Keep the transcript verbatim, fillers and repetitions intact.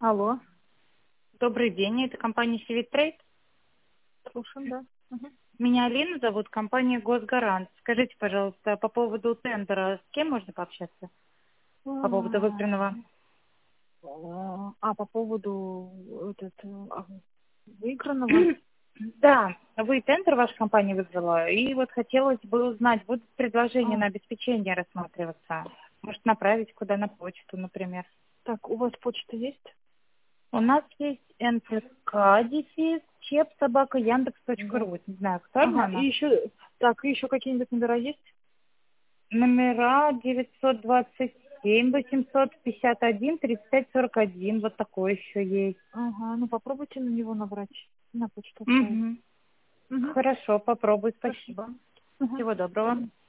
Алло, Добрый день, это компания Сивит Трейд. слушаем, да. Мгм. Меня Алина зовут, компания Госгарант. Скажите, пожалуйста, по поводу тендера, с кем можно пообщаться? По поводу выигранного. А, а, по поводу этот, а, выигранного. Да, вы тендер ваша компания выиграла, и вот хотелось бы узнать, будут предложения А, на обеспечение рассматриваться? Может, направить куда на почту, например? так, у вас почта есть? У нас есть эн тэ ка, дефис, чеп, собака, яндекс точка Да. ру. Не знаю, актуальна Ага, и она? еще, так, и еще какие-нибудь номера есть? Номера девятьсот двадцать семь восемьсот пятьдесят один тридцать пять сорок один. Вот такой еще есть. Ага, ну попробуйте на него набрать, на почту отправить. Угу. Угу. Хорошо, попробуй. Хорошо. Спасибо. Угу. Всего доброго.